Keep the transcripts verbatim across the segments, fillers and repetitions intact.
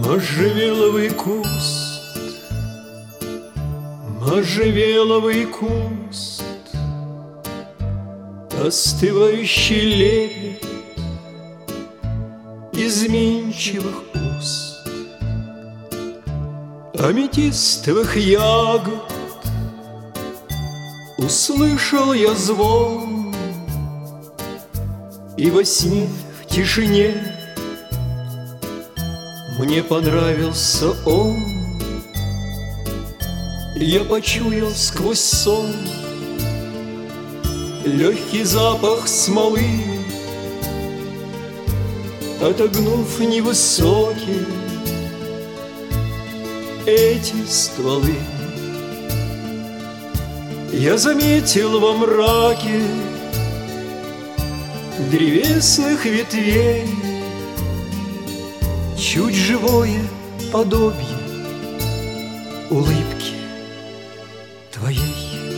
Можжевеловый куст, можжевеловый куст, остывающий лепет изменчивых уст, аметистовых ягод. Услышал я звон, и во сне в тишине мне понравился он. Я почуял сквозь сон легкий запах смолы, отогнув невысокие эти стволы. Я заметил во мраке древесных ветвей чуть живое подобие улыбки твоей.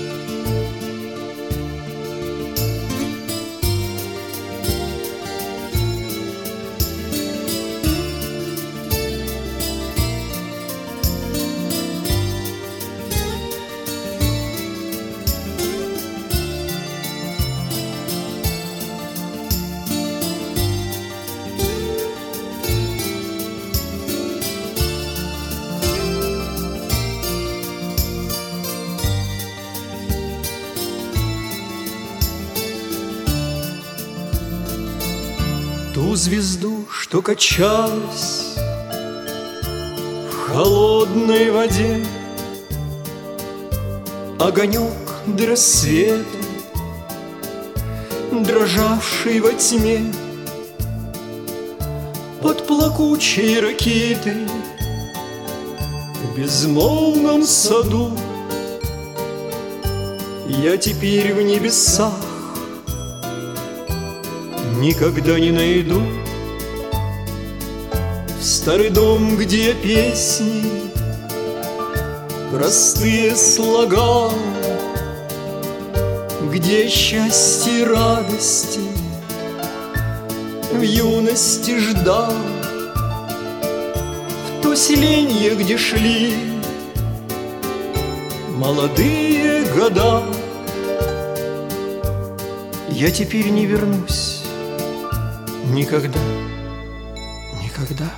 Ту звезду, что качалась в холодной воде, огонек до рассвета, дрожавший во тьме, под плакучей ракитой в безмолвном саду. Я теперь в небесах никогда не найду в старый дом, где песни простые слагал, где счастье и радости в юности ждал, в то селенье, где шли молодые года. Я теперь не вернусь никогда, никогда.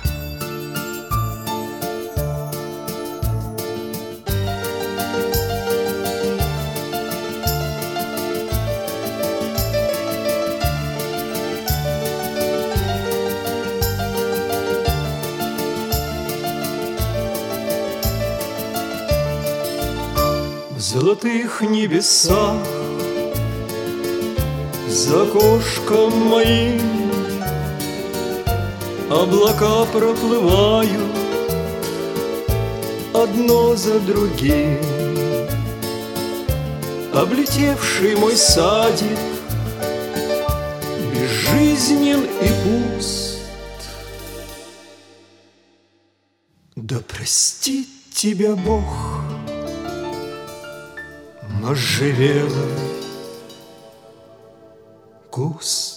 В золотых небесах за окошком моим облака проплывают одно за другим. Облетевший мой садик безжизнен и пуст. Да простит тебя Бог, можжевеловый куст.